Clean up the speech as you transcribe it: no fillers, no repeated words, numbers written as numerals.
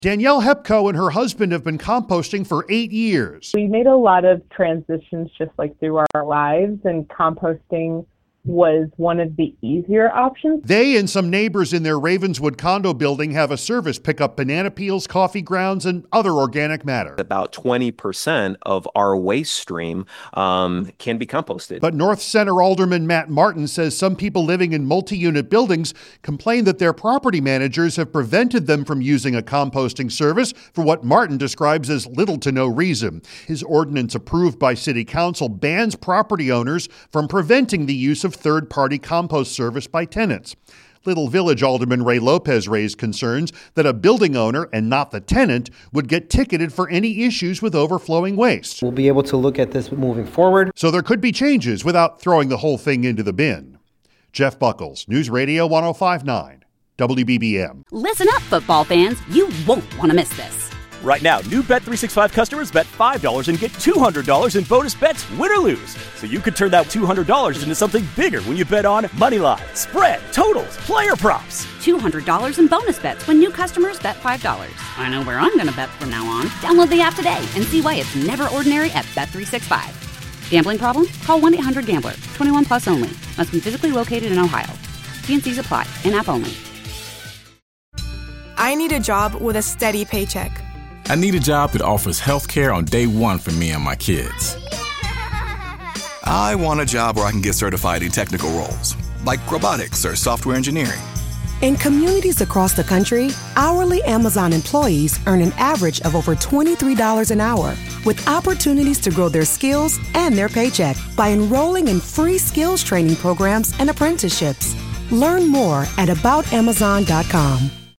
Danielle Hepko and her husband have been composting for 8 years. We made a lot of transitions just like through our lives, and composting was one of the easier options. They and some neighbors in their Ravenswood condo building have a service pick up banana peels, coffee grounds, and other organic matter. About 20% of our waste stream can be composted. But North Center Alderman Matt Martin says some people living in multi-unit buildings complain that their property managers have prevented them from using a composting service for what Martin describes as little to no reason. His ordinance approved by City Council bans property owners from preventing the use of third-party compost service by tenants. Little Village Alderman Ray Lopez raised concerns that a building owner, and not the tenant, would get ticketed for any issues with overflowing waste. We'll be able to look at this moving forward. So there could be changes without throwing the whole thing into the bin. Jeff Buckles, News Radio 105.9, WBBM. Listen up, football fans. You won't want to miss this. Right now, new Bet365 customers bet $5 and get $200 in bonus bets, win or lose. So you could turn that $200 into something bigger when you bet on moneyline, spread, totals, player props. $200 in bonus bets when new customers bet $5. I know where I'm going to bet from now on. Download the app today and see why it's never ordinary at Bet365. Gambling problem? Call 1-800-GAMBLER. 21 plus only. Must be physically located in Ohio. T&Cs apply. In-app only. I need a job with a steady paycheck. I need a job that offers health care on day one for me and my kids. I want a job where I can get certified in technical roles, like robotics or software engineering. In communities across the country, hourly Amazon employees earn an average of over $23 an hour, with opportunities to grow their skills and their paycheck by enrolling in free skills training programs and apprenticeships. Learn more at aboutamazon.com.